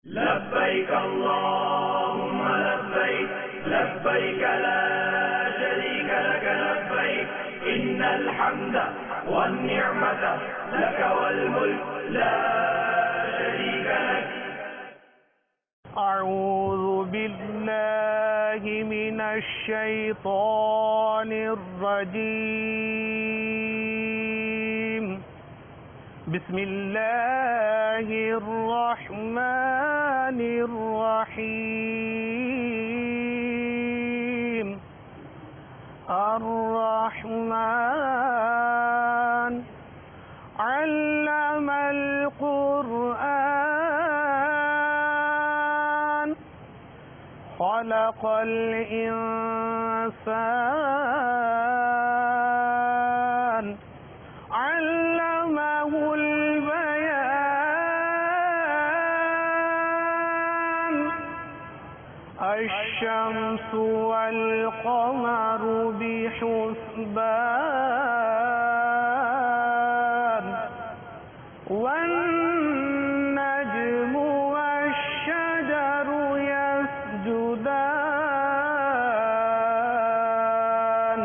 لبيك اللهم لبيك لبيك لا شريك لك لبيك إن الحمد والنعمة لك والملك لا شريك لك. أعوذ بالله من الشيطان الرجيم. بسم الله الرحمن الرحيم. الرحمن علم القرآن خلق الإنسان علمه البيان. الشمس والقمر بحسبان والنجم والشجر يسجدان.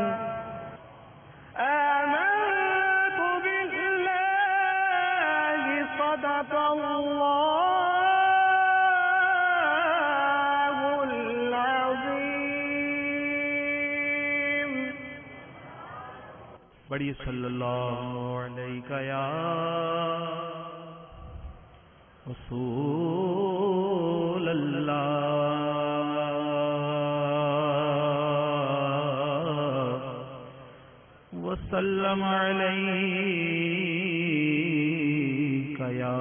آمنت بالله صدق الله العظيم. بڑی صلی اللہ علیہ یا رسول اللہ وسلم علیک یا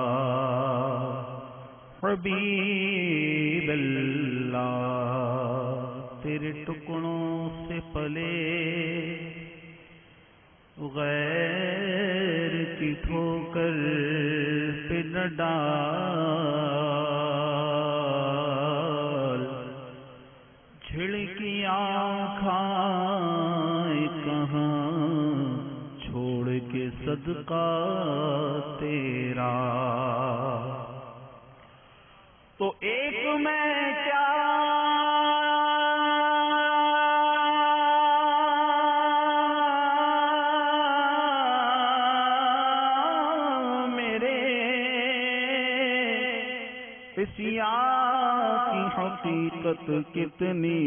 حبیب اللہ. تیرے ٹکڑوں سے پلے غیر کی ٹھوکر پہ نہ ڈال. جھڑکیاں کھائیں کہاں چھوڑ کے صدقہ تیرا. تو ایک میں کیا کی حقیقت کتنی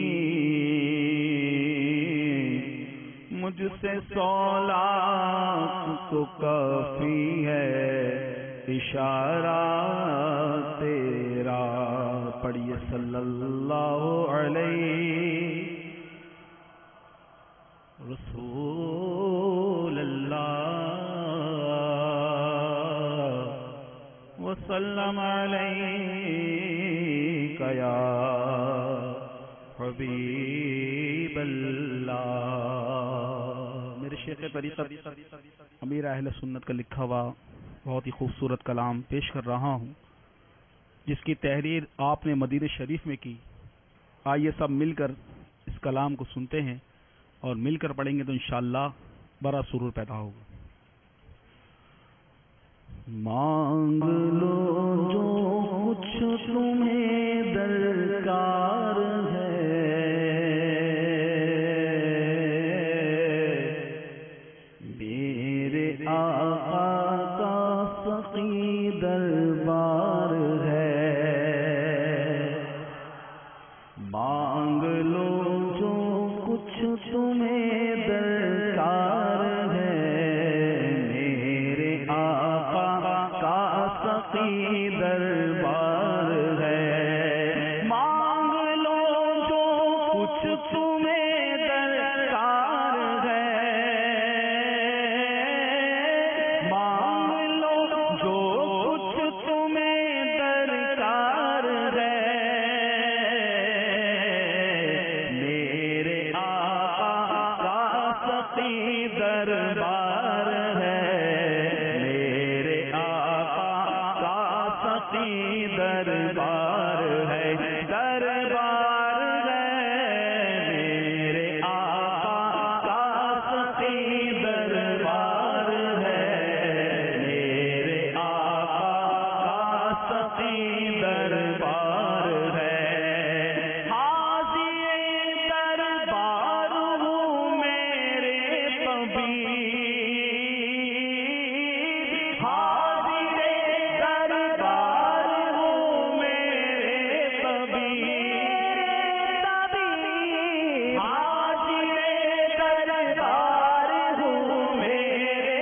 مجھ سے 100 لاکھ تو کافی ہے اشارہ تیرا. پڑھیے صلی اللہ علیہ رسول اللہ وسلم علیک یا حبیب اللہ. میرے شیخ طریقت امیر اہل سنت کا لکھا ہوا بہت ہی خوبصورت کلام پیش کر رہا ہوں جس کی تحریر آپ نے مدینہ شریف میں کی. آئیے سب مل کر اس کلام کو سنتے ہیں اور مل کر پڑھیں گے تو انشاءاللہ بڑا سرور پیدا ہوگا. مانگ لو جو کچھ تمہیں درکار ہے میرے آقا کا سخی دربار ہے. مانگ لو جو کچھ تمہیں درکار ہے میرے آقا کا سخی دربار ہے. مانگ لو جو کچھ تمہیں درکار ہے مانگ لو جو کچھ تمہیں درکار ہے میرے آقا کا سخی دربار ہے. میرے آقا کا سخی دربار ہے. دربار ہے میرے آقا کا سخی دربار ہے. میرے آقا کا سخی دربار ہے، حاضر دربار ہوں میرے طبیب، حاضر دربار ہوں میرے طبیب، حاضر دربار ہوں میرے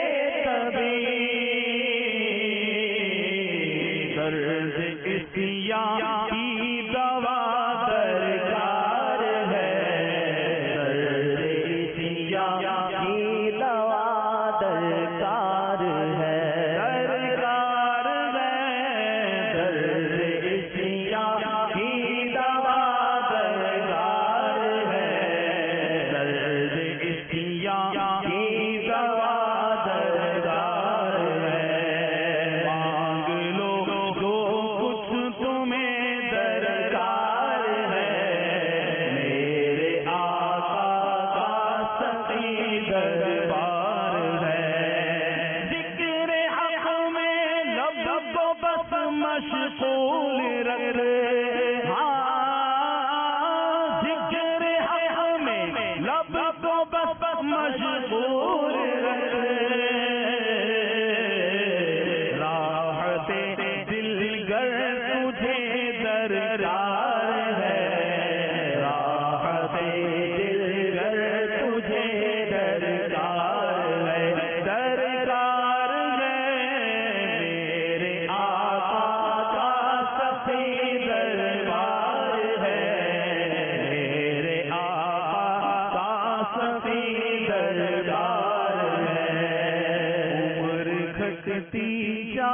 طبیب، درد عصیاں کی دوا درکار ہے، درد عصیاں کی دوا درکار ہے، درکار ہے، درد عصیاں کی دوا درکار ہے، درد عصیاں کی دوا درکار ہے، مانگ لو جو کچھ تمہیں درکار ہے، میرے آقا کا سخی دربار ہے، ذکر حق میں لب کو بس مشغول رکھ، ہاں ذکر حق میں لب کو بس مشغول رکھ، راحت دل گر تجھے درکار ہے، راحت دل گر تجھے درکار ہے، درکار ہے، میرے آقا کا سخی دربار ہے، میرے آقا کا سخی دربار ہے، عمر گھٹتی جا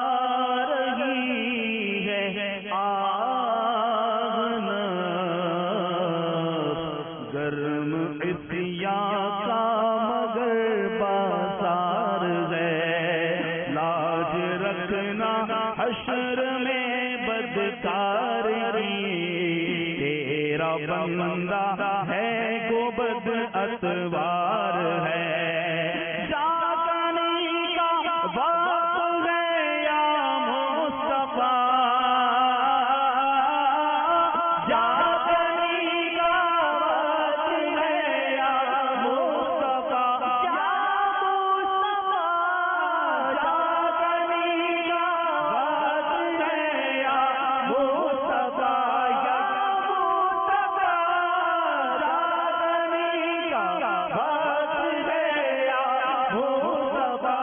رہی ہے، آہنا گرم عصیاں کا مگر بازار ہے، لاج رکھنا حشر میں بدکار کی، تیرا بندہ ہے گو بد اتوار ہے، جاگنے کا وقت ہے یا مصطفیٰ، جاگنے کا وقت ہے یا مصطفیٰ، یا مصطفیٰ، جاگنے کا وقت ہے یا مصطفیٰ، یا مصطفیٰ، جاگنے کا وقت ہے یا مصطفیٰ،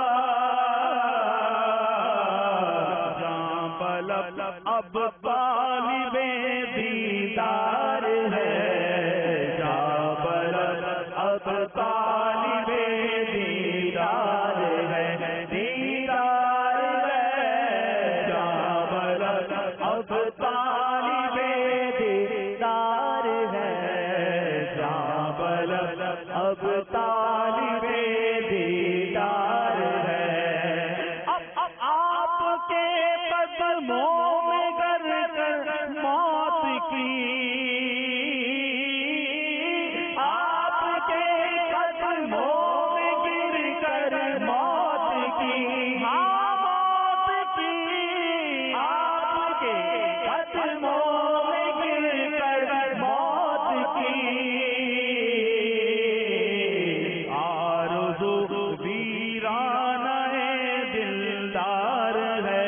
جاں پلک اب طالب دیدار ہے، جاں پلک اب طالب دیدار ہے، دیدار ہے، جاں پلک اب طالب دیدار ہے، جاں پلک اب طالب دیدار ہے، اب آپ کے قدموں میں گر کر موت کی، آپ کے قدموں میں گر کر موت کی، ہاں موت کی، آپ کے قدموں میں گر کر موت کی، آرزو ویرانہ دلدار ہے،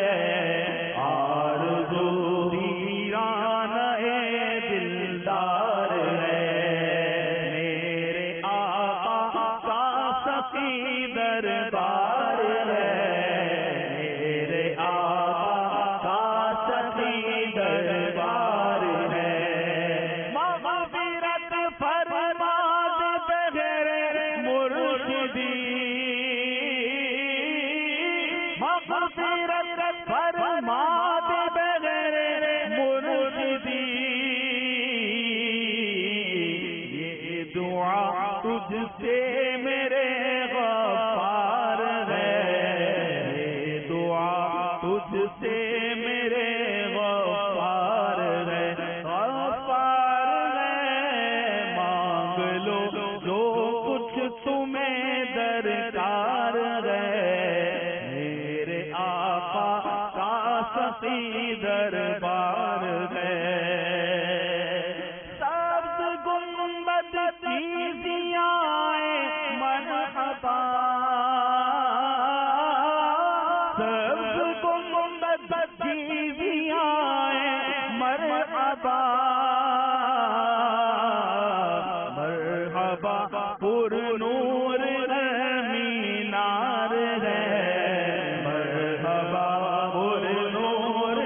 آرزو ویرانہ دلدار ہے، میرے آقا کا سخی دربار ہے، میرے آقا کا سخی دربار ہے، مغفرت فرما دے بغیر مرشدی، مغفرت فرما دے بغیر مرشدی، یہ دعا تجھ سے میرے غفار ہے، یہ دعا تجھ سے میرے غفار دربار ہے سبز گنبد کی ضیائیں مرحبا سبز گنبد کی ضیائیں مرحبا مرحبا پر نور مینار ہے مرحبا پر نور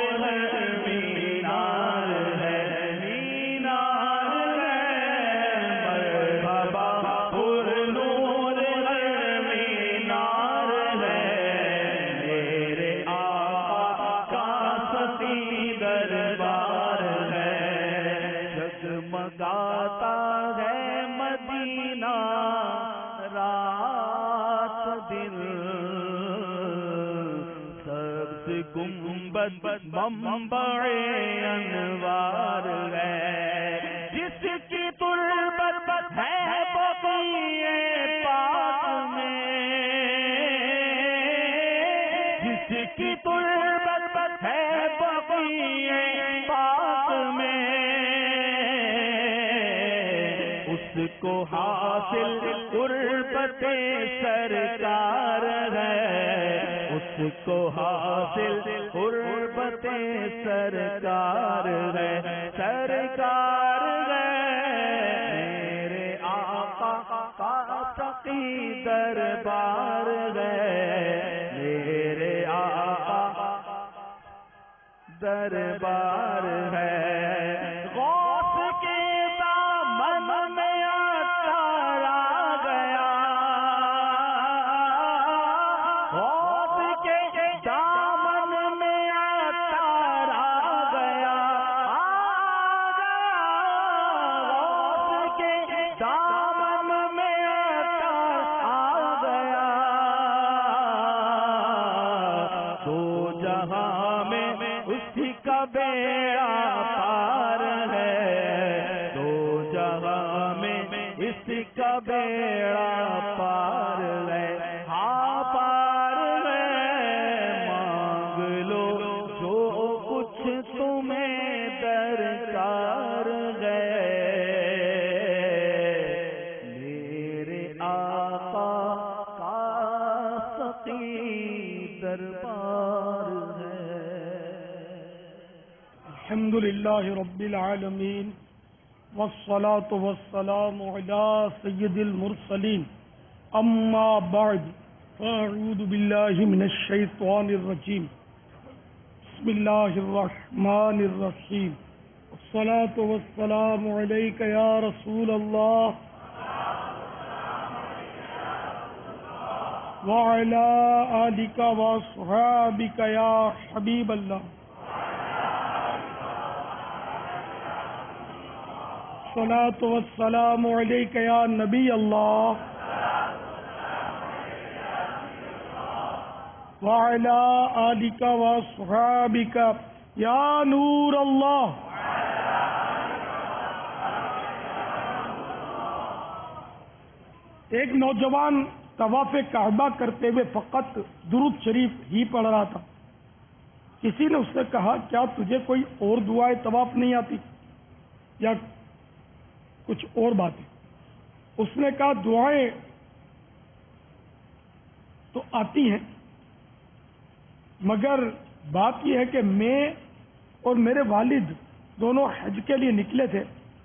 مینار ہے مینار ہے مرحبا پر نور مینار ہے میرے آقا کا ستی دربار ہے جگمگاتا ہے مدینہ رات دن سبز گنبد منبع انوار ہے جس کی تربت ہے بقیع پاک میں جس کی تربت ہے بقیع پاک میں اس کو حاصل قربت سرکار ہے اس کو حاصل قربت سرکار ہے سرکار ہے میرے آقا کا سقی دربار ہے میرے آقا دربار ہے غوث کے دامن میں اتار آ گیا غوث کے دامن میں اتار آ گیا غوث کے دامن میں اتار آ گیا دو جہاں میں اسی کا بیڑا پار ہے دو جہاں میں اس کا بیڑا پار ہے ہاں پار ہے مانگ لو جو کچھ تمہیں درکار ہے میرے آقا کا سقی دربار ہے الحمدللہ رب العالمین والصلاة والسلام على سید المرسلین اما بعد فاعوذ باللہ من الشیطان الرجیم بسم اللہ الرحمن الرحیم والصلاة والسلام علیک یا رسول اللہ وعلى آلک واصحابک یا حبیب اللہ الصلاة والسلام علیک یا نبی اللہ وعلی آلک واصحابک یا نور اللہ ایک نوجوان طواف کعبہ کرتے ہوئے فقط درود شریف ہی پڑھ رہا تھا کسی نے اس سے کہا کیا تجھے کوئی اور دعائیں طواف نہیں آتی یا کچھ اور باتیں اس نے کہا دعائیں تو آتی ہیں مگر بات یہ ہے کہ میں اور میرے والد دونوں حج کے لیے نکلے تھے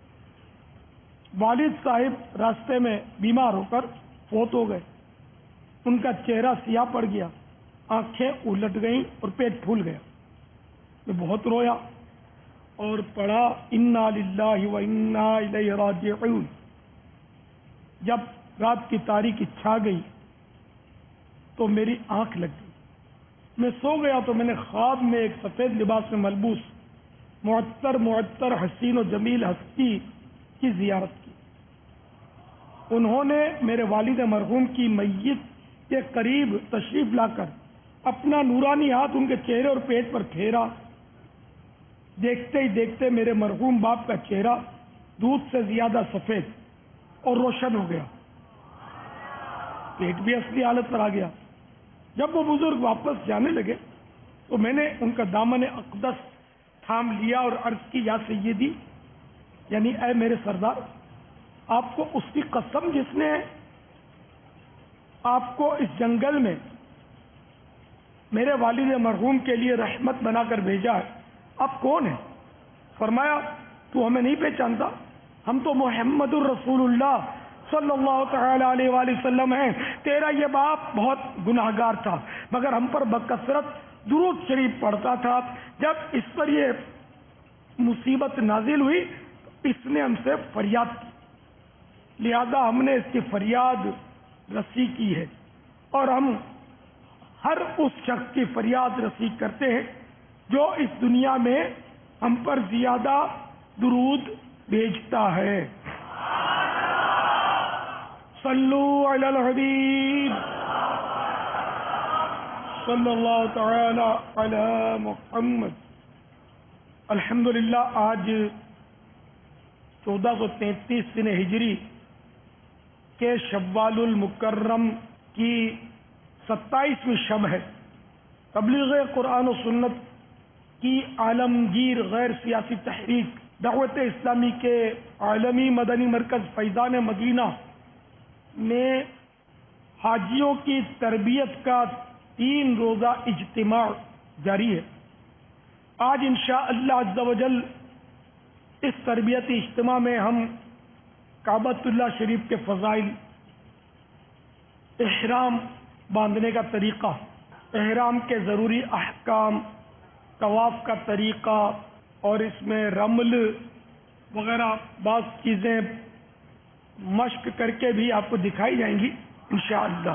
والد صاحب راستے میں بیمار ہو کر فوت ہو گئے ان کا چہرہ سیاہ پڑ گیا آنکھیں الٹ گئیں اور پیٹ پھول گیا میں بہت رویا اور پڑھا انا للہ و انا الیہ راجعون جب رات کی تاریکی چھا گئی تو میری آنکھ لگ گئی میں سو گیا تو میں نے خواب میں ایک سفید لباس میں ملبوس معطر حسین و جمیل ہستی کی زیارت کی انہوں نے میرے والد مرحوم کی میت کے قریب تشریف لا کر اپنا نورانی ہاتھ ان کے چہرے اور پیٹ پر پھیرا دیکھتے ہی دیکھتے میرے مرحوم باپ کا چہرہ دودھ سے زیادہ سفید اور روشن ہو گیا پیٹ بھی اصلی حالت پر آ گیا جب وہ بزرگ واپس جانے لگے تو میں نے ان کا دامن اقدس تھام لیا اور عرض کی یا سیدی، یعنی اے میرے سردار، آپ کو اس کی قسم جس نے آپ کو اس جنگل میں میرے والد مرحوم کے لیے رحمت بنا کر بھیجا ہے، آپ کون ہیں؟ فرمایا تو ہمیں نہیں پہچانتا؟ ہم تو محمد الرسول اللہ صلی اللہ تعالی علیہ وآلہ وسلم ہیں، تیرا یہ باپ بہت گناہ گار تھا مگر ہم پر بکثرت درود شریف پڑھتا تھا، جب اس پر یہ مصیبت نازل ہوئی اس نے ہم سے فریاد کی، لہذا ہم نے اس کی فریاد رسی کی ہے، اور ہم ہر اس شخص کی فریاد رسی کرتے ہیں جو اس دنیا میں ہم پر زیادہ درود بھیجتا ہے۔ صلو علی الحبیب صلی اللہ تعالی علی محمد۔ الحمدللہ آج 1433 سن ہجری کے شوال المکرم کی 27ویں شب ہے۔ تبلیغ قرآن و سنت کی عالمگیر غیر سیاسی تحریک دعوت اسلامی کے عالمی مدنی مرکز فیضان مدینہ میں حاجیوں کی تربیت کا 3 روزہ اجتماع جاری ہے۔ آج انشاءاللہ عز و جل اس تربیتی اجتماع میں ہم کعبۃ اللہ شریف کے فضائل، احرام باندھنے کا طریقہ، احرام کے ضروری احکام، طواف کا طریقہ اور اس میں رمل وغیرہ بعض چیزیں مشق کر کے بھی آپ کو دکھائی جائیں گی انشاءاللہ۔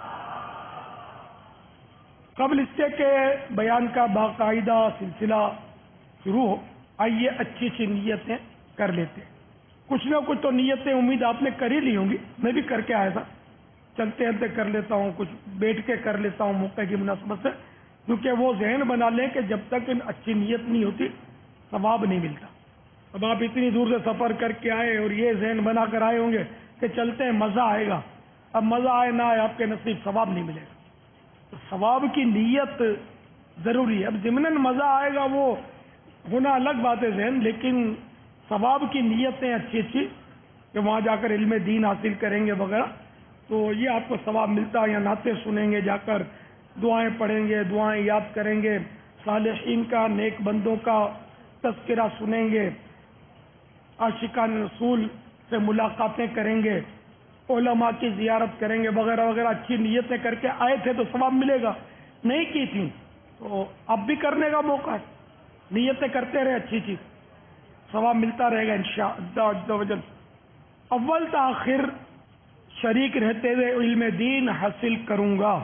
قبل اس سے کہ بیان کا باقاعدہ سلسلہ شروع ہو، آئیے اچھی اچھی نیتیں کر لیتے ہیں۔ کچھ نہ کچھ تو نیتیں امید آپ نے کر ہی لی ہوں گی، میں بھی کر کے آیا تھا، چلتے چلتے کر لیتا ہوں، کچھ بیٹھ کے کر لیتا ہوں موقع کی مناسبت سے، کیونکہ وہ ذہن بنا لیں کہ جب تک اچھی نیت نہیں ہوتی ثواب نہیں ملتا۔ اب آپ اتنی دور سے سفر کر کے آئے اور یہ ذہن بنا کر آئے ہوں گے کہ چلتے ہیں مزہ آئے گا، اب مزہ آئے نہ آئے آپ کے نصیب ثواب نہیں ملے گا۔ تو ثواب کی نیت ضروری ہے۔ اب ضمناً مزہ آئے گا وہ ہونا الگ بات ہے ذہن، لیکن ثواب کی نیتیں اچھی اچھی کہ وہاں جا کر علم دین حاصل کریں گے وغیرہ، تو یہ آپ کو ثواب ملتا ہے۔ یا نعتیں سنیں گے، جا کر دعائیں پڑھیں گے، دعائیں یاد کریں گے، صالحین کا، نیک بندوں کا تذکرہ سنیں گے، عاشقان رسول سے ملاقاتیں کریں گے، علماء کی زیارت کریں گے وغیرہ وغیرہ، اچھی نیتیں کر کے آئے تھے تو ثواب ملے گا، نہیں کی تھی تو اب بھی کرنے کا موقع ہے، نیتیں کرتے رہے اچھی چیز، ثواب ملتا رہے گا انشاءاللہ عز و جل۔ اول تا آخر شریک رہتے ہوئے علم دین حاصل کروں گا۔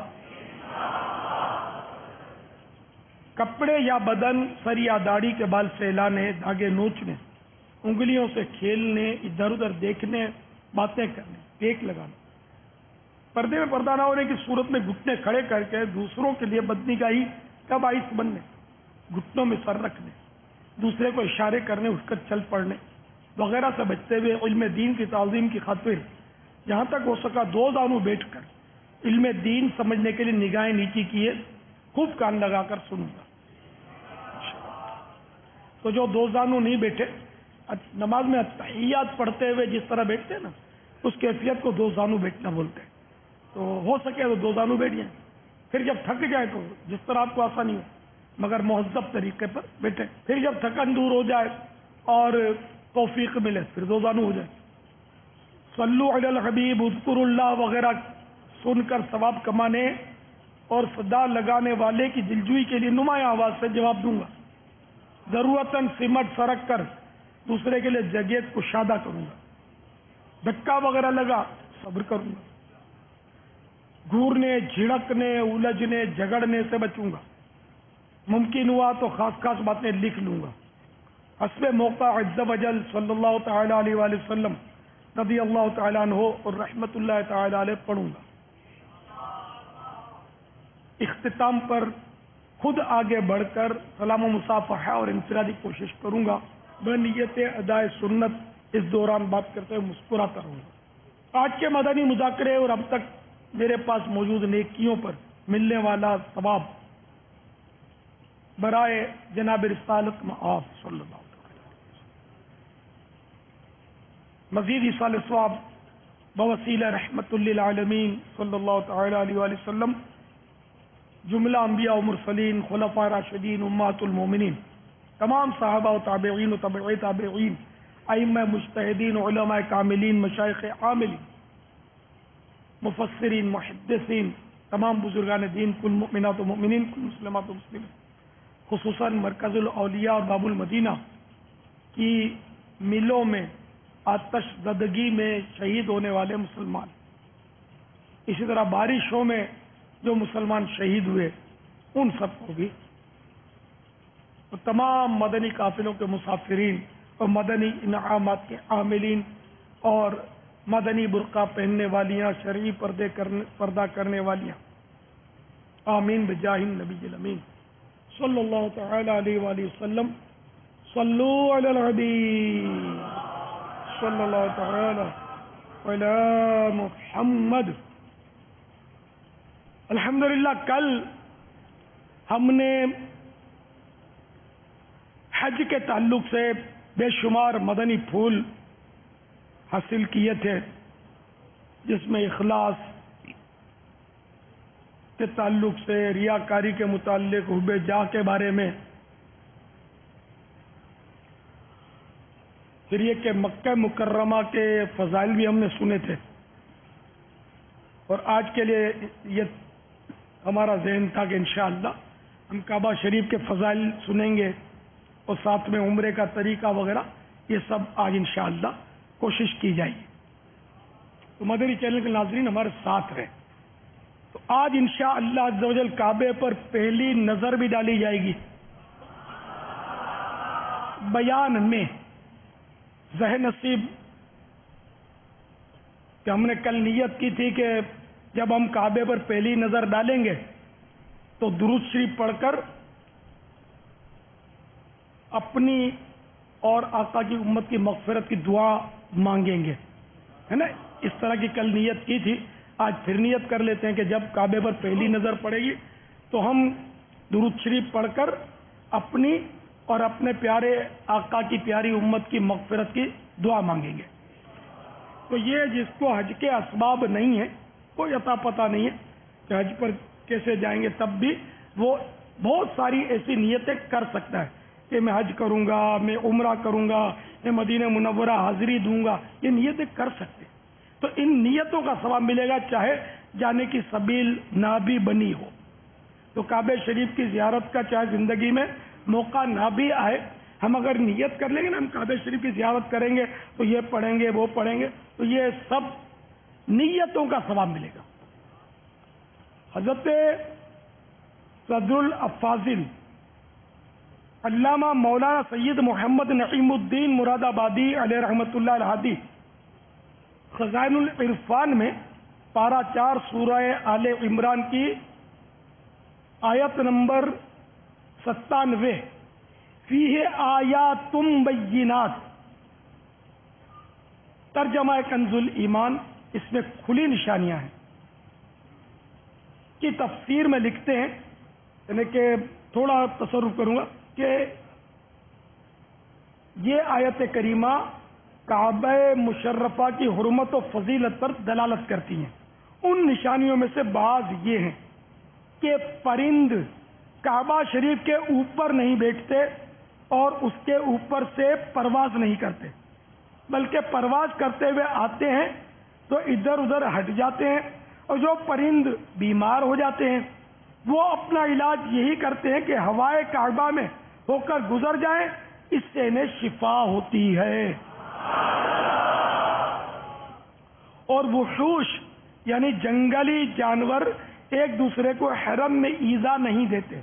کپڑے یا بدن، سر یا داڑھی کے بال سیلانے، دھاگے نوچنے، انگلیوں سے کھیلنے، ادھر ادھر دیکھنے، باتیں کرنے، ٹیک لگانا، پردے میں پردہ نہ ہونے کی صورت میں گھٹنے کھڑے کر کے دوسروں کے لیے بدنگاہی کا باعث بننے، گھٹنوں میں سر رکھنے، دوسرے کو اشارے کرنے، اٹھ کر چل پڑنے وغیرہ سے بچتے ہوئے علم دین کی تعظیم کی خاطر جہاں تک ہو سکا 2 زانو بیٹھ کر علم دین سمجھنے کے لیے نگاہیں نیچی کیے، خوب کان لگا کر سنوں گا۔ تو جو 2 زانو نہیں بیٹھے، نماز میں تحیات پڑھتے ہوئے جس طرح بیٹھتے ہیں نا، اس کیفیت کو 2 زانو بیٹھنا بولتے ہیں، تو ہو سکے تو 2 زانو بیٹھ جائیں، پھر جب تھک جائے تو جس طرح آپ کو آسانی ہو مگر مہذب طریقے پر بیٹھیں، پھر جب تھکن دور ہو جائے اور توفیق ملے پھر 2 زانو ہو جائے۔ صلو علی الحبیب، اذکر اللہ وغیرہ سن کر ثواب کمانے اور صدا لگانے والے کی دلجوئی کے لیے نمایاں آواز سے جواب دوں گا۔ ضرورتاً سمٹ سرک کر دوسرے کے لیے جگہ کشادہ کروں گا۔ دھکا وغیرہ لگا صبر کروں گا۔ گھورنے، جھڑکنے، الجھنے، جھگڑنے سے بچوں گا۔ ممکن ہوا تو خاص خاص باتیں لکھ لوں گا۔ حسب موقع عز و جل صلی اللہ تعالی علیہ وآلہ وسلم رضی اللہ تعالی عنہ اور رحمت اللہ تعالی علیہ پڑھوں گا۔ اختتام پر خود آگے بڑھ کر سلام و مصافحہ اور انفرادی کوشش کروں گا۔ بنیت ادائے سنت اس دوران بات کرتے ہوئے مسکراتا رہوں گا۔ آج کے مدنی مذاکرے اور اب تک میرے پاس موجود نیکیوں پر ملنے والا ثواب برائے جناب رسالت معاف صلی اللہ علیہ وسلم. مزید ایصال ثواب بوسیلہ رحمت للعالمین صلی اللہ تعالی علیہ وآلہ وسلم، جملہ انبیاء و مرسلین، خلفاء راشدین، امہات المومنین، تمام صحابہ و تابعین و تبع تابعین، ائمہ مجتہدین، علماء کاملین، مشائخ عاملین، مفسرین، محدثین، تمام بزرگان دین، کل مؤمنات و مؤمنین، کل مسلمات و مسلمین، خصوصاً مرکز الاولیاء اور باب المدینہ کی ملوں میں آتش زدگی میں شہید ہونے والے مسلمان، اسی طرح بارشوں میں جو مسلمان شہید ہوئے ان سب کو بھی، اور تمام مدنی قافلوں کے مسافرین اور مدنی انعامات کے عاملین اور مدنی برقع پہننے والیاں، شرعی پردہ کرنے والیاں، آمین بجاہ النبی الامین صلی اللہ تعالی علیہ وآلہ وسلم. صلو علی الحبیب صلی اللہ تعالی علی محمد. الحمدللہ کل ہم نے حج کے تعلق سے بے شمار مدنی پھول حاصل کیے تھے، جس میں اخلاص کے تعلق سے، ریاکاری کے متعلق، حب جاہ کے بارے میں، پھر یہ کہ مکہ مکرمہ کے فضائل بھی ہم نے سنے تھے، اور آج کے لیے یہ ہمارا ذہن تھا کہ انشاءاللہ ہم کعبہ شریف کے فضائل سنیں گے اور ساتھ میں عمرے کا طریقہ وغیرہ، یہ سب آج انشاءاللہ کوشش کی جائے گی. تو مدنی چینل کے ناظرین ہمارے ساتھ رہیں. تو آج انشاءاللہ عز و جل کعبے پر پہلی نظر بھی ڈالی جائے گی. بیان میں ذہن نصیب کہ ہم نے کل نیت کی تھی کہ جب ہم کعبے پر پہلی نظر ڈالیں گے تو درود شریف پڑھ کر اپنی اور آقا کی امت کی مغفرت کی دعا مانگیں گے، ہے نا. اس طرح کی کل نیت کی تھی. آج پھر نیت کر لیتے ہیں کہ جب کعبے پر پہلی نظر پڑے گی تو ہم درود شریف پڑھ کر اپنی اور اپنے پیارے آقا کی پیاری امت کی مغفرت کی دعا مانگیں گے. تو یہ جس کو حج کے اسباب نہیں ہے، کوئی عطا پتہ نہیں ہے کہ حج پر کیسے جائیں گے، تب بھی وہ بہت ساری ایسی نیتیں کر سکتا ہے کہ میں حج کروں گا، میں عمرہ کروں گا، میں مدینہ منورہ حاضری دوں گا. یہ نیتیں کر سکتے. تو ان نیتوں کا ثواب ملے گا چاہے جانے کی سبیل نہ بھی بنی ہو. تو کعبہ شریف کی زیارت کا چاہے زندگی میں موقع نہ بھی آئے، ہم اگر نیت کر لیں گے نا ہم کعبہ شریف کی زیارت کریں گے تو یہ پڑھیں گے وہ پڑھیں گے، تو یہ سب نیتوں کا ثواب ملے گا. حضرت صدر الافاضل علامہ مولانا سید محمد نعیم الدین مراد آبادی علیہ رحمۃ اللہ الہادی خزائن العرفان میں پارہ 4 سورہ آل عمران کی آیت نمبر 97 فیہ آیات بینات، ترجمہ کنز الایمان، اس میں کھلی نشانیاں ہیں، کی تفسیر میں لکھتے ہیں، یعنی کہ تھوڑا تصرف کروں گا کہ یہ آیت کریمہ کعبہ مشرفہ کی حرمت و فضیلت پر دلالت کرتی ہیں. ان نشانیوں میں سے بعض یہ ہیں کہ پرند کعبہ شریف کے اوپر نہیں بیٹھتے اور اس کے اوپر سے پرواز نہیں کرتے، بلکہ پرواز کرتے ہوئے آتے ہیں تو ادھر ادھر ہٹ جاتے ہیں، اور جو پرند بیمار ہو جاتے ہیں وہ اپنا علاج یہی کرتے ہیں کہ ہوائے کعبہ میں ہو کر گزر جائیں، اس سے انہیں شفا ہوتی ہے. اور وحوش یعنی جنگلی جانور ایک دوسرے کو حرم میں ایذا نہیں دیتے،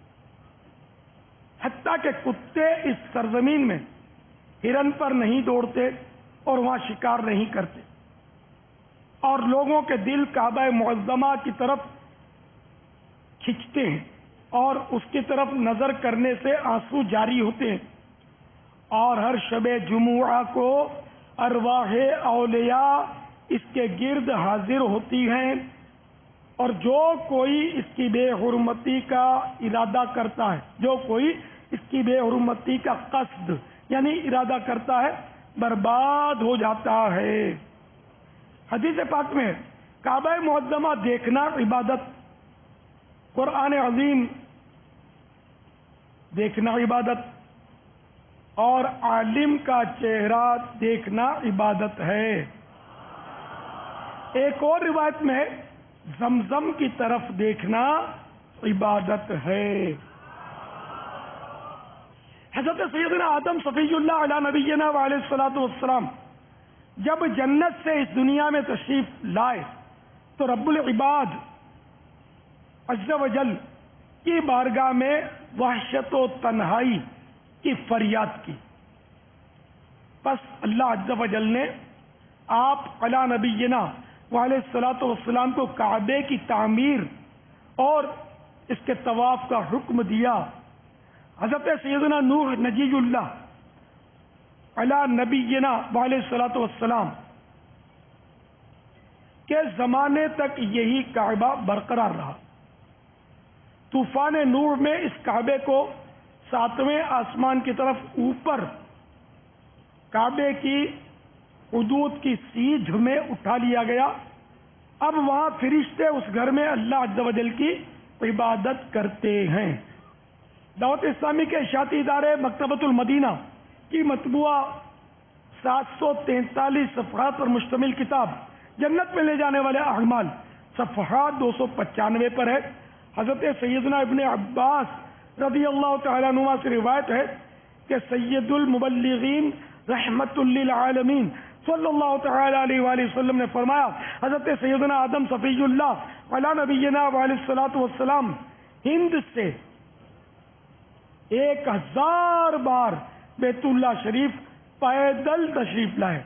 حتیٰ کہ کتے اس سرزمین میں ہرن پر نہیں دوڑتے اور وہاں شکار نہیں کرتے، اور لوگوں کے دل کعبہ معظمہ کی طرف کھنچتے ہیں اور اس کی طرف نظر کرنے سے آنسو جاری ہوتے ہیں. اور ہر شب جمعہ کو ارواح اولیاء اس کے گرد حاضر ہوتی ہیں اور جو کوئی اس کی بے حرمتی کا ارادہ کرتا ہے، جو کوئی اس کی بے حرمتی کا قصد یعنی ارادہ کرتا ہے، برباد ہو جاتا ہے۔ حدیث پاک میں کعبہ معظمہ دیکھنا عبادت، قرآن عظیم دیکھنا عبادت، اور عالم کا چہرہ دیکھنا عبادت ہے۔ ایک اور روایت میں زمزم کی طرف دیکھنا عبادت ہے۔ حضرت سیدنا آدم صفی اللہ علیہ نبینا علیہ الصلوۃ والسلام جب جنت سے اس دنیا میں تشریف لائے تو رب العباد عز و جل کی بارگاہ میں وحشت و تنہائی کی فریاد کی۔ پس اللہ عز و جل نے آپ علی نبینا علیہ الصلوۃ والسلام کو کعبے کی تعمیر اور اس کے طواف کا حکم دیا۔ حضرت سیدنا نوح نجی اللہ علی نبینا علیہ الصلوۃ والسلام کے زمانے تک یہی کعبہ برقرار رہا۔ طوفان نوح میں اس کعبے کو 7ویں آسمان کی طرف اوپر کعبے کی حدود کی سیدھ میں اٹھا لیا گیا۔ اب وہاں فرشتے اس گھر میں اللہ عز و جل کی عبادت کرتے ہیں۔ دعوت اسلامی کے اشاعتی ادارے مکتبۃ المدینہ کی مطبوعہ 743 صفحات پر مشتمل کتاب جنت میں لے جانے والے اعمال صفحات 295 پر ہے۔ حضرت سیدنا ابن عباس رضی اللہ تعالیٰ عنہما سے روایت ہے کہ سید المبلغین رحمت للعالمین صلی اللہ تعالیٰ علیہ وآلہ وسلم نے فرمایا، حضرت سیدنا آدم صفی اللہ علی نبینا علیہ الصلوۃ والسلام ہند سے 1000 بار بیت اللہ شریف پیدل تشریف لائے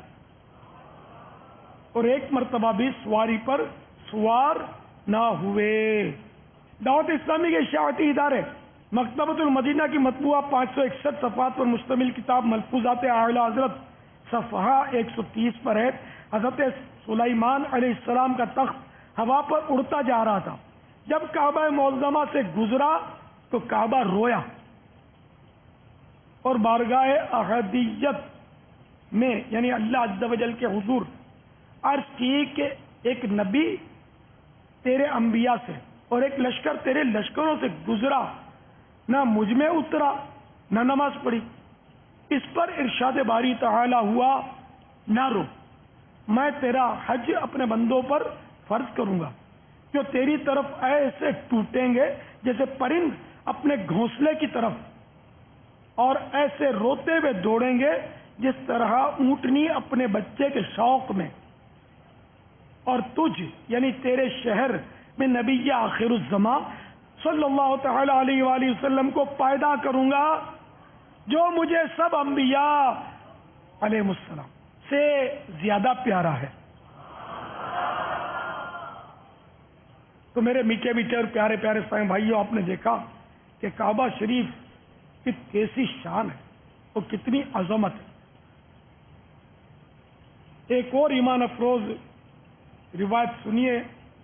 اور ایک مرتبہ بھی سواری پر سوار نہ ہوئے۔ دعوت اسلامی کے اشاعتی ادارے مکتبۃ المدینہ کی مطبوعہ 561 صفحات پر مشتمل کتاب ملفوظات اعلی حضرت صفحہ 130 پر ہے۔ حضرت سلیمان علیہ السلام کا تخت ہوا پر اڑتا جا رہا تھا، جب کعبہ معظمہ سے گزرا تو کعبہ رویا اور بارگاہ احدیت میں یعنی اللہ عز و جل کے حضور عرض کی کہ ایک نبی تیرے انبیاء سے اور ایک لشکر تیرے لشکروں سے گزرا، نہ مجھ میں اترا نہ نماز پڑھی۔ اس پر ارشاد باری تعالی ہوا، نہ رو، میں تیرا حج اپنے بندوں پر فرض کروں گا جو تیری طرف ایسے ٹوٹیں گے جیسے پرند اپنے گھونسلے کی طرف، اور ایسے روتے ہوئے دوڑیں گے جس طرح اونٹنی اپنے بچے کے شوق میں، اور تجھ یعنی تیرے شہر میں نبی آخر الزمان صلی اللہ تعالی علیہ وآلہ وسلم کو پیدا کروں گا جو مجھے سب انبیاء علیہ السلام سے زیادہ پیارا ہے۔ تو میرے میٹھے میٹھے اور پیارے پیارے اسلامی بھائیوں، آپ نے دیکھا کہ کعبہ شریف کی کیسی شان ہے اور کتنی عظمت ہے۔ ایک اور ایمان افروز روایت سنیے۔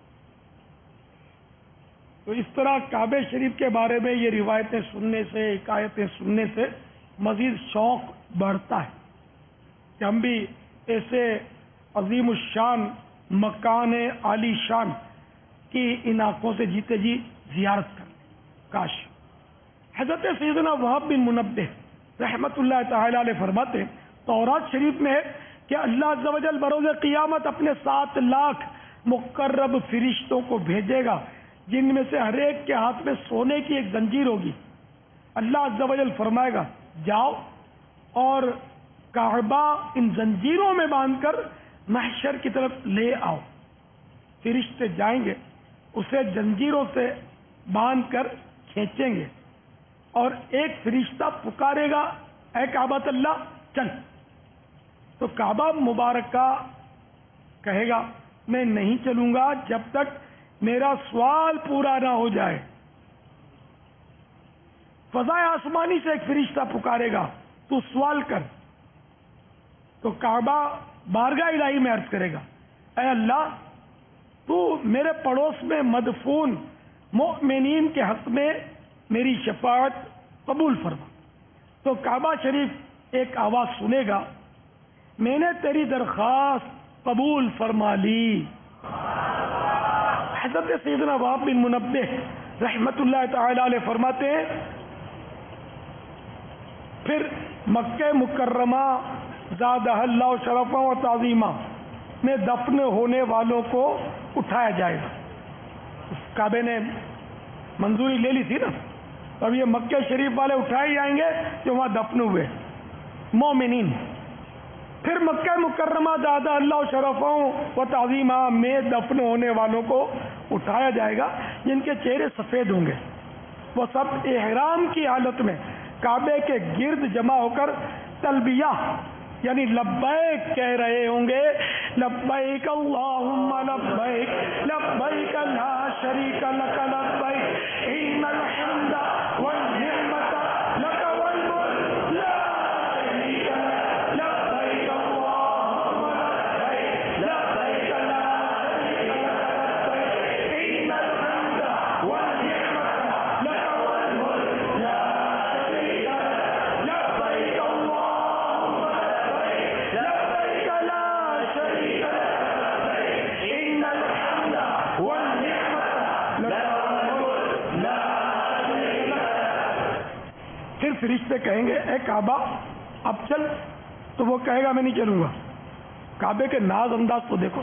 تو اس طرح کعبہ شریف کے بارے میں یہ روایتیں سننے سے، حکایتیں سننے سے مزید شوق بڑھتا ہے کہ ہم بھی ایسے عظیم الشان مکان عالی شان کی ان آنکھوں سے جیتے جی زیارت کریں۔ کاش۔ حضرت سیدنا وہب بن منبہ رحمت اللہ تعالی علیہ فرماتے تورات شریف میں ہے کہ اللہ عز و جل بروز قیامت اپنے 7 لاکھ مقرب فرشتوں کو بھیجے گا، جن میں سے ہر ایک کے ہاتھ میں سونے کی ایک زنجیر ہوگی۔ اللہ عز و جل فرمائے گا، جاؤ اور کعبہ ان زنجیروں میں باندھ کر محشر کی طرف لے آؤ۔ فرشتے جائیں گے، اسے زنجیروں سے باندھ کر کھینچیں گے، اور ایک فرشتہ پکارے گا، اے کعبۃ اللہ چل۔ تو کعبہ مبارکہ کہے گا، میں نہیں چلوں گا جب تک میرا سوال پورا نہ ہو جائے۔ فضائے آسمانی سے ایک فرشتہ پکارے گا، تو سوال کر۔ تو کعبہ بارگاہ الہی میں عرض کرے گا، اے اللہ تو میرے پڑوس میں مدفون مؤمنین کے حق میں میری شفاعت قبول فرما. تو کعبہ شریف ایک آواز سنے گا, میں نے تیری درخواست قبول فرما لی. حضرت سیدنا وہب بن منبہ رحمت اللہ تعالی علیہ فرماتے ہیں, پھر مکہ مکرمہ زادہ اللہ شرفا و تعظیمہ میں دفن ہونے والوں کو اٹھایا جائے گا. کعبے نے منظوری لے لی تھی نا, اب یہ مکہ شریف والے اٹھائے جائیں گے جو وہاں دفن ہوئے مومنین. پھر مکہ مکرمہ زادہ اللہ شرفا و تعظیمہ میں دفن ہونے والوں کو اٹھایا جائے گا جن کے چہرے سفید ہوں گے. وہ سب احرام کی حالت میں کعبے کے گرد جمع ہو کر تلبیہ یعنی لبیک کہہ رہے ہوں گے, لبیک اللہم لبیک لبیک لا شریک لک لبیک ان الحمد والنعمت لک والملک لا شریک لک لبیک اللہم لبیک لبیک لا شریک لک لبیک ان الحمد والنعمت لک والملک لا شریک لک لبیک اللہم لبیک لا شریک لک ان الحمد والنعمت لک والملک لا شریک لک. پھر فرشتے کہیں گے اے کعبہ اب چل, تو وہ کہے گا میں نہیں چلوں گا. کعبے کے ناز انداز تو دیکھو,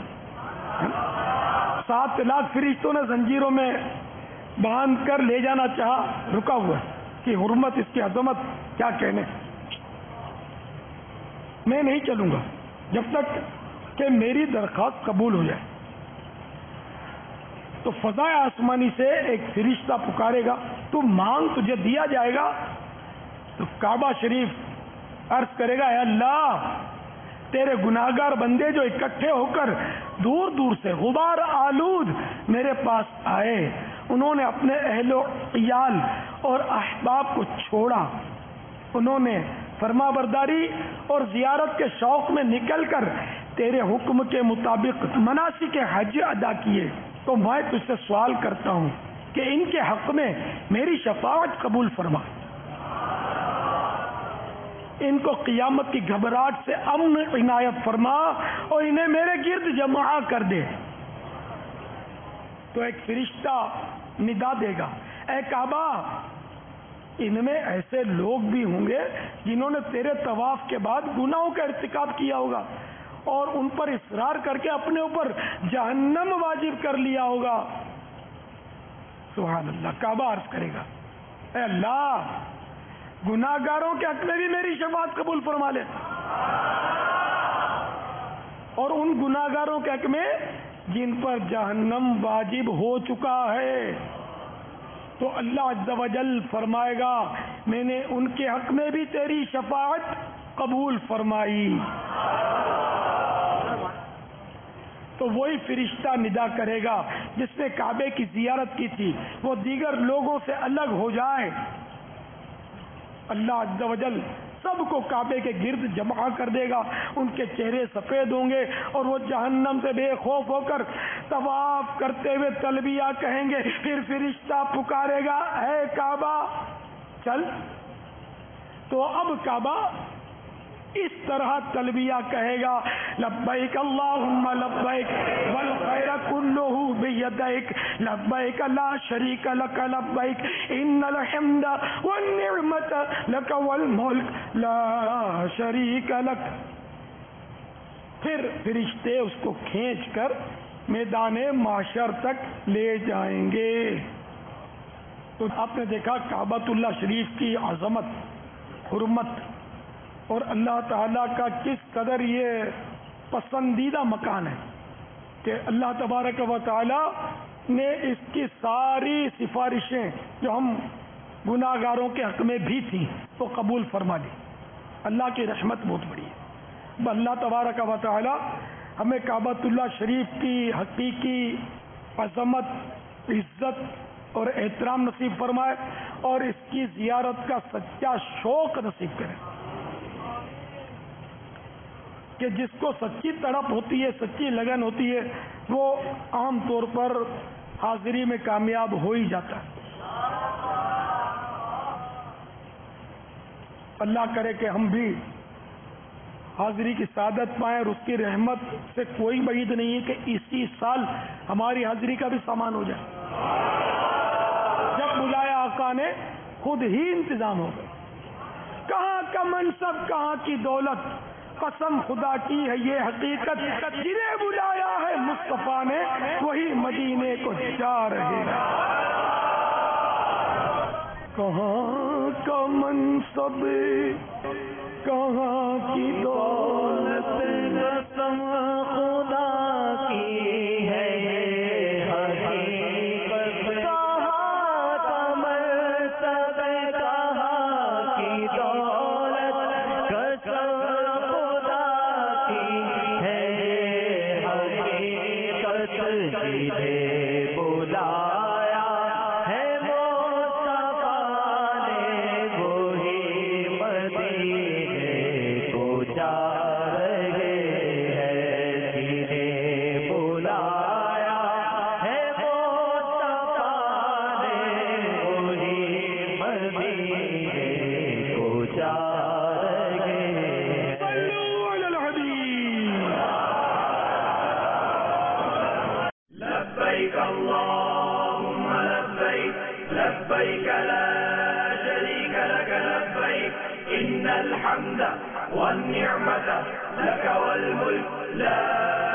7 لاکھ فرشتوں نے زنجیروں میں باندھ کر لے جانا چاہا, رکا ہوا ہے کہ حرمت اس کی عظمت کیا کہنے. میں نہیں چلوں گا جب تک کہ میری درخواست قبول ہو جائے. تو فضائے آسمانی سے ایک فرشتہ پکارے گا, تو مانگ تجھے دیا جائے گا. تو کعبہ شریف عرض کرے گا اے اللہ, تیرے گناہگار بندے جو اکٹھے ہو کر دور دور سے غبار آلود میرے پاس آئے, انہوں نے اپنے اہل و عیال اور احباب کو چھوڑا, انہوں نے فرما برداری اور زیارت کے شوق میں نکل کر تیرے حکم کے مطابق مناسک حج ادا کیے. تو میں تجھ سے سوال کرتا ہوں کہ ان کے حق میں میری شفاعت قبول فرما, ان کو قیامت کی گھبراہٹ سے امن عنایت فرما اور انہیں میرے گرد جمع کر دے. تو ایک فرشتہ ندا دے گا اے کعبہ, ان میں ایسے لوگ بھی ہوں گے جنہوں نے تیرے طواف کے بعد گناہوں کا ارتکاب کیا ہوگا اور ان پر اصرار کر کے اپنے اوپر جہنم واجب کر لیا ہوگا. سبحان اللہ. کعبہ عرض کرے گا اے اللہ, گناہگاروں کے حق میں بھی میری شفاعت قبول فرما لے, اور ان گناہگاروں کے حق میں جن پر جہنم واجب ہو چکا ہے. تو اللہ عز و جل فرمائے گا میں نے ان کے حق میں بھی تیری شفاعت قبول فرمائی. تو وہی فرشتہ ندا کرے گا جس نے کعبے کی زیارت کی تھی, وہ دیگر لوگوں سے الگ ہو جائے. اللہ عز و جل سب کو کعبے کے گرد جمع کر دے گا, ان کے چہرے سفید ہوں گے اور وہ جہنم سے بے خوف ہو کر طواف کرتے ہوئے تلبیہ کہیں گے. پھر فرشتہ پکارے گا اے کعبہ چل. تو اب کعبہ اس طرح تلبیہ کہے گا لبیک اللہم لبیک والخیر کلہ بیدیک لبیک لا شریک لک لبیک ان الحمد والنعمت لک والملک لا شریک لک. پھر فرشتے اس کو کھینچ کر میدان محشر تک لے جائیں گے. تو آپ نے دیکھا کعبۃ اللہ شریف کی عظمت, حرمت اور اللہ تعالیٰ کا کس قدر یہ پسندیدہ مکان ہے کہ اللہ تبارک و تعالیٰ نے اس کی ساری سفارشیں جو ہم گناہگاروں کے حق میں بھی تھیں تو قبول فرما لی. اللہ کی رحمت بہت بڑی ہے. اللہ تبارک و تعالیٰ ہمیں کعبۃ اللہ شریف کی حقیقی عظمت, عزت اور احترام نصیب فرمائے اور اس کی زیارت کا سچا شوق نصیب کرے. کہ جس کو سچی تڑپ ہوتی ہے، سچی لگن ہوتی ہے، وہ عام طور پر حاضری میں کامیاب ہو ہی جاتا ہے۔ اللہ کرے کہ ہم بھی حاضری کی سعادت پائیں، اور اس کی رحمت سے کوئی بعید نہیں ہے کہ اسی سال ہماری حاضری کا بھی سامان ہو جائے۔ جب بلایا آقا نے خود ہی انتظام ہو گئے۔ کہاں کا منصب، کہاں کی دولت، قسم خدا کی ہے یہ حقیقت، جنہیں بلایا ہے مصطفیٰ نے وہی مدینے کو جا رہے ہیں۔ کہاں کا منصب، کہاں کی دولت، قسم خدا کی ہے یہ حقیقت، کہاں کا منصب، کہاں کی دولت، قسم خدا کی ہے یہ حقیقت، جنہیں بلایا ہے مصطفیٰ نے وہی مدینے کو جا رہے ہیں، جنہیں بلایا ہے مصطفیٰ نے وہی مدینے کو جا رہے ہیں۔ صلوا علی الحبیب۔ لبيك اللهم لبيك لبيك لا شريك لك لبيك إن الحمد والنعمة لك والملك لا